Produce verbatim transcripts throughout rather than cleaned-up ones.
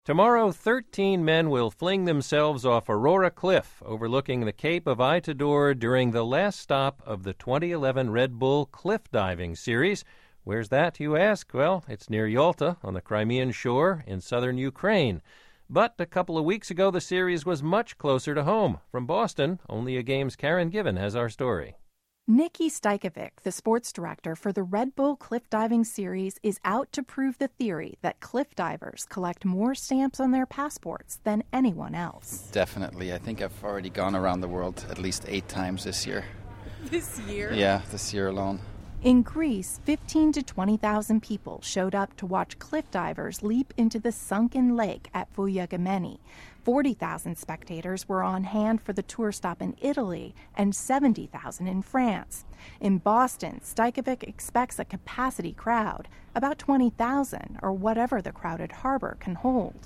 Tomorrow, thirteen men will fling themselves off Aurora Cliff overlooking the Cape of Itador during the last stop of the twenty eleven Red Bull Cliff Diving Series. Where's that, you ask? Well, it's near Yalta on the Crimean shore in southern Ukraine. But a couple of weeks ago, the series was much closer to home. From Boston, Only a Game's Karen Given has our story. Nikki Stajkovic, the sports director for the Red Bull Cliff Diving Series, is out to prove the theory that cliff divers collect more stamps on their passports than anyone else. Definitely. I think I've already gone around the world at least eight times this year. This year? Yeah, this year alone. In Greece, fifteen to twenty thousand people showed up to watch cliff divers leap into the sunken lake at Vouliagoumenni. forty thousand spectators were on hand for the tour stop in Italy and seventy thousand in France. In Boston, Stajkovic expects a capacity crowd, about twenty thousand, or whatever the crowded harbor can hold.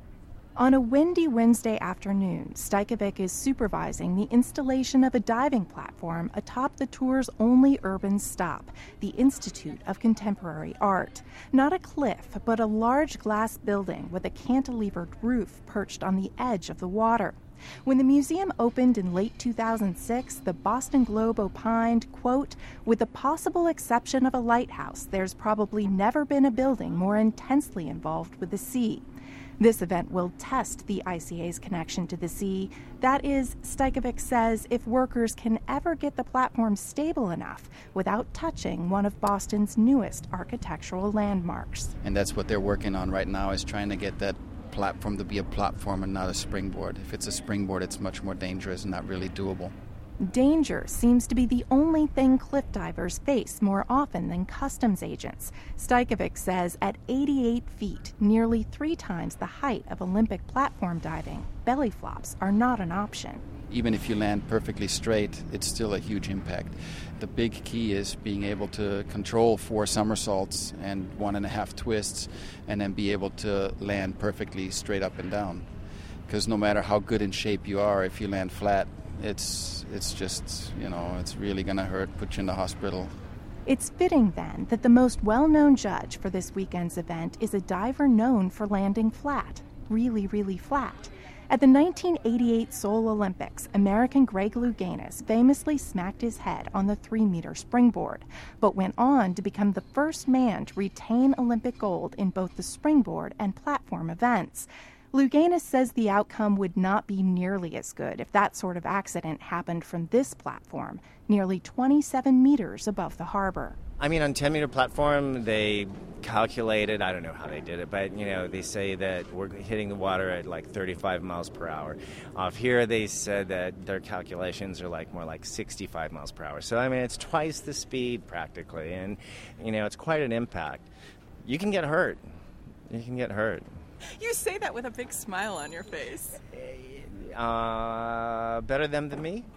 On a windy Wednesday afternoon, Stajkovic is supervising the installation of a diving platform atop the tour's only urban stop, the Institute of Contemporary Art. Not a cliff, but a large glass building with a cantilevered roof perched on the edge of the water. When the museum opened in late two thousand six, the Boston Globe opined, quote, "With the possible exception of a lighthouse, there's probably never been a building more intensely involved with the sea." This event will test the I C A's connection to the sea. That is, Stajkovic says, if workers can ever get the platform stable enough without touching one of Boston's newest architectural landmarks. And that's what they're working on right now, is trying to get that platform to be a platform and not a springboard. If it's a springboard, it's much more dangerous and not really doable. Danger seems to be the only thing cliff divers face more often than customs agents. Stajkovic says at eighty-eight feet, nearly three times the height of Olympic platform diving, belly flops are not an option. Even if you land perfectly straight, it's still a huge impact. The big key is being able to control four somersaults and one and a half twists and then be able to land perfectly straight up and down. Because no matter how good in shape you are, if you land flat, It's it's just, you know, it's really going to hurt, put you in the hospital. It's fitting, then, that the most well-known judge for this weekend's event is a diver known for landing flat, really, really flat. At the nineteen eighty-eight Seoul Olympics, American Greg Louganis famously smacked his head on the three-meter springboard, but went on to become the first man to retain Olympic gold in both the springboard and platform events. Louganis says the outcome would not be nearly as good if that sort of accident happened from this platform, nearly twenty-seven meters above the harbor. I mean, on ten-meter platform, they calculated, I don't know how they did it, but, you know, they say that we're hitting the water at like thirty-five miles per hour. Off here, they said that their calculations are like more like sixty-five miles per hour. So, I mean, it's twice the speed practically, and, you know, it's quite an impact. You can get hurt. You can get hurt. You say that with a big smile on your face. Uh, better them than me?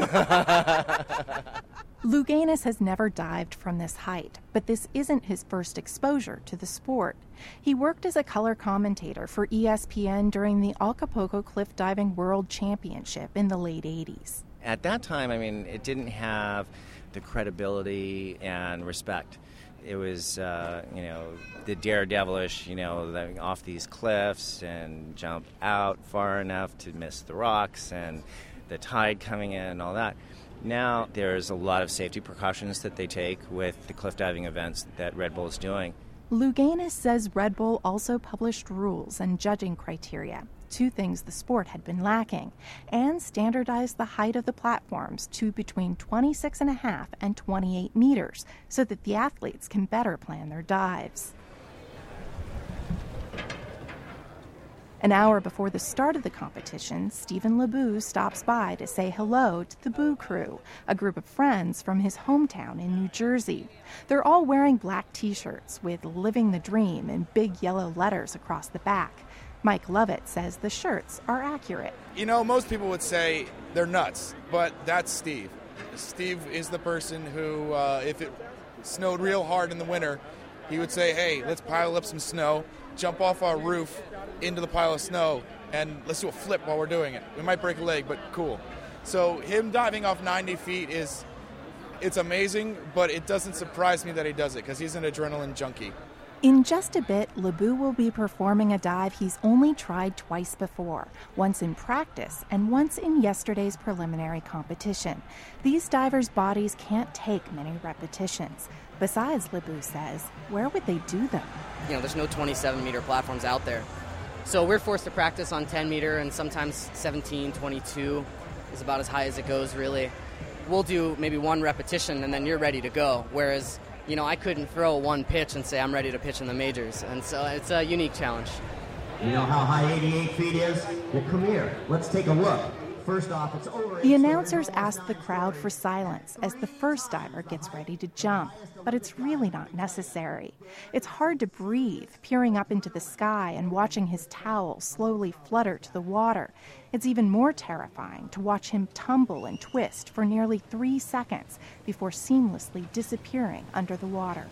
Louganis has never dived from this height, but this isn't his first exposure to the sport. He worked as a color commentator for E S P N during the Acapulco Cliff Diving World Championship in the late eighties. At that time, I mean, it didn't have the credibility and respect. It was, uh, you know, the daredevilish, you know, the, off these cliffs and jump out far enough to miss the rocks and the tide coming in and all that. Now there's a lot of safety precautions that they take with the cliff diving events that Red Bull is doing. Louganis says Red Bull also published rules and judging criteria, two things the sport had been lacking, and standardized the height of the platforms to between twenty-six and a half and twenty-eight meters so that the athletes can better plan their dives. An hour before the start of the competition, Stephen LeBou stops by to say hello to the Boo Crew, a group of friends from his hometown in New Jersey. They're all wearing black T-shirts with "Living the Dream" in big yellow letters across the back. Mike Lovett says the shirts are accurate. You know, most people would say they're nuts, but that's Steve. Steve is the person who, uh, if it snowed real hard in the winter, he would say, hey, let's pile up some snow, jump off our roof into the pile of snow, and let's do a flip while we're doing it. We might break a leg, but cool. So him diving off ninety feet is, it's amazing, but it doesn't surprise me that he does it because he's an adrenaline junkie. In just a bit, Lebou will be performing a dive he's only tried twice before, once in practice and once in yesterday's preliminary competition. These divers' bodies can't take many repetitions. Besides, Lebou says, where would they do them? You know, there's no twenty-seven meter platforms out there. So we're forced to practice on ten meter, and sometimes seventeen, twenty-two is about as high as it goes, really. We'll do maybe one repetition, and then you're ready to go, whereas you know, I couldn't throw one pitch and say I'm ready to pitch in the majors, and so it's a unique challenge. You know how high eighty-eight feet is? Well, come here. Let's take a look. First off, it's over. The announcers ask the crowd for silence as the first diver gets ready to jump, but it's really not necessary. It's hard to breathe, peering up into the sky and watching his towel slowly flutter to the water. It's even more terrifying to watch him tumble and twist for nearly three seconds before seamlessly disappearing under the water.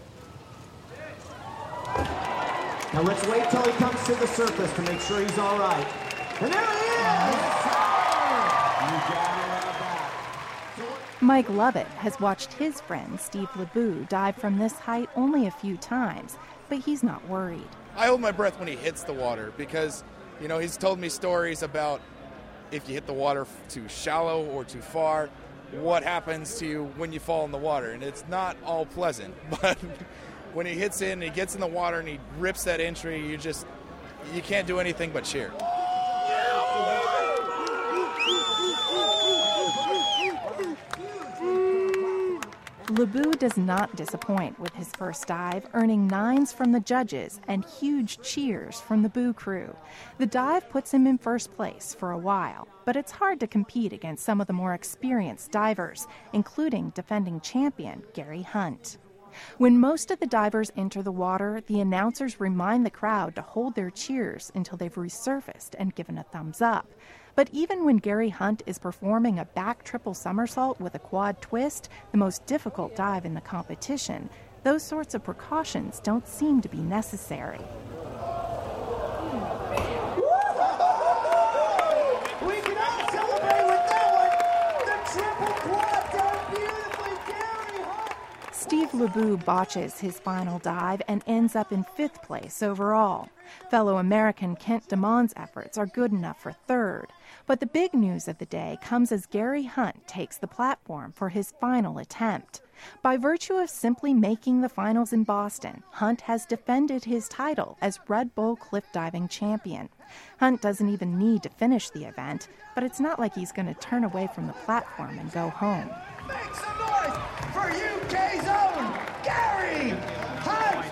Now let's wait till he comes to the surface to make sure he's all right. And there he is! You gotta love that. Mike Lovett has watched his friend Steve Lebou dive from this height only a few times, but he's not worried. I hold my breath when he hits the water because, you know, he's told me stories about if you hit the water too shallow or too far, what happens to you when you fall in the water. And it's not all pleasant, but when he hits in, he gets in the water and he rips that entry, you just, you can't do anything but cheer. Lebou does not disappoint with his first dive, earning nines from the judges and huge cheers from the Boo crew. The dive puts him in first place for a while, but it's hard to compete against some of the more experienced divers, including defending champion Gary Hunt. When most of the divers enter the water, the announcers remind the crowd to hold their cheers until they've resurfaced and given a thumbs up. But even when Gary Hunt is performing a back triple somersault with a quad twist, the most difficult dive in the competition, those sorts of precautions don't seem to be necessary. We can all celebrate with that one! The triple quad done beautifully, Gary Hunt! Steve Lebou botches his final dive and ends up in fifth place overall. Fellow American Kent DeMond's efforts are good enough for third. But the big news of the day comes as Gary Hunt takes the platform for his final attempt. By virtue of simply making the finals in Boston, Hunt has defended his title as Red Bull cliff diving champion. Hunt doesn't even need to finish the event, but it's not like he's going to turn away from the platform and go home. Make some noise for U K's own Gary Hunt!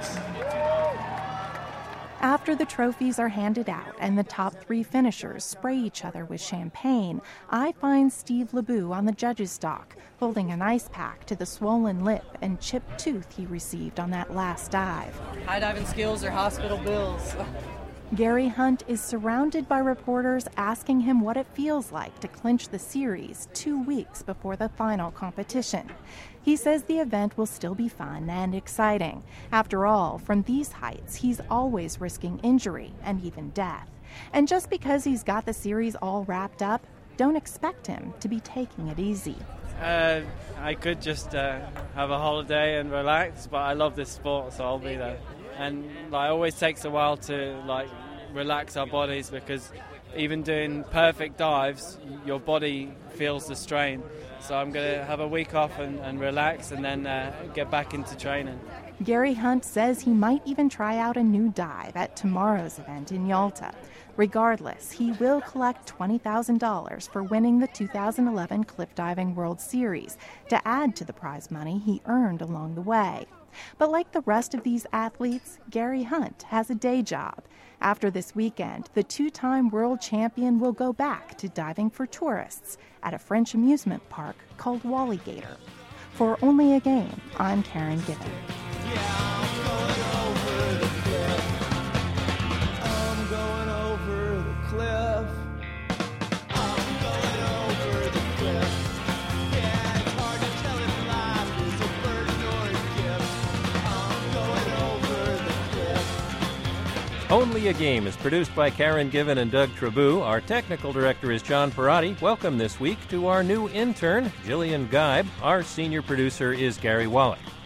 After the trophies are handed out and the top three finishers spray each other with champagne, I find Steve Lebou on the judges' dock, holding an ice pack to the swollen lip and chipped tooth he received on that last dive. High diving skills or hospital bills. Gary Hunt is surrounded by reporters asking him what it feels like to clinch the series two weeks before the final competition. He says the event will still be fun and exciting. After all, from these heights, he's always risking injury and even death. And just because he's got the series all wrapped up, don't expect him to be taking it easy. Uh, I could just uh, have a holiday and relax, but I love this sport, so I'll be there. And like, it always takes a while to like relax our bodies because even doing perfect dives, your body feels the strain. So I'm going to have a week off and, and relax and then uh, get back into training. Gary Hunt says he might even try out a new dive at tomorrow's event in Yalta. Regardless, he will collect twenty thousand dollars for winning the two thousand eleven Cliff Diving World Series to add to the prize money he earned along the way. But like the rest of these athletes, Gary Hunt has a day job. After this weekend, the two-time world champion will go back to diving for tourists at a French amusement park called Walligator. For Only a Game, I'm Karen Given. Yeah, I'm going over the cliff. I'm going over the cliff. I'm going over the cliff. Yeah, it's hard to tell if life is a burden or a gift. I'm going over the cliff. Only a Game is produced by Karen Given and Doug Trabou. Our technical director is John Perotti. Welcome this week to our new intern, Jillian Geib. Our senior producer is Gary Wallach.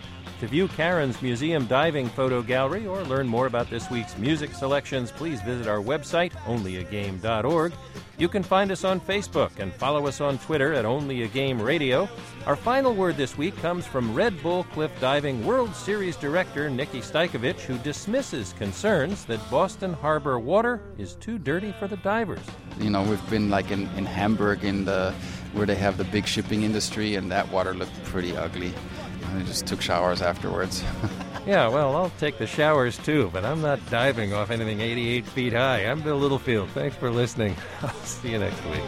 To view Karen's museum diving photo gallery or learn more about this week's music selections, please visit our website, only a game dot org. You can find us on Facebook and follow us on Twitter at Only a Game Radio. Our final word this week comes from Red Bull Cliff Diving World Series director Nikki Stajkovic, who dismisses concerns that Boston Harbor water is too dirty for the divers. You know, we've been like in, in Hamburg in the where they have the big shipping industry, and that water looked pretty ugly. And I just took showers afterwards. Yeah, well, I'll take the showers too, but I'm not diving off anything eighty-eight feet high. I'm Bill Littlefield. Thanks for listening. I'll see you next week.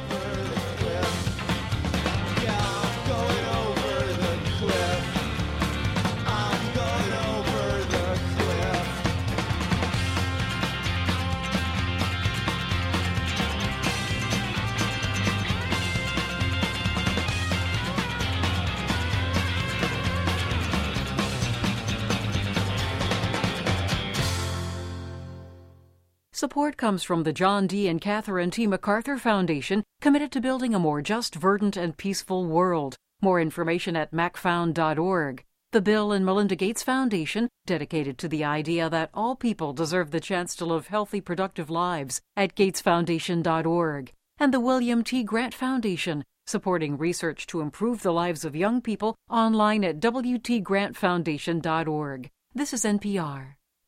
Support comes from the John D. and Catherine T. MacArthur Foundation, committed to building a more just, verdant, and peaceful world. More information at mac found dot org. The Bill and Melinda Gates Foundation, dedicated to the idea that all people deserve the chance to live healthy, productive lives, at gates foundation dot org. And the William T. Grant Foundation, supporting research to improve the lives of young people, online at w t grant foundation dot org. This is N P R.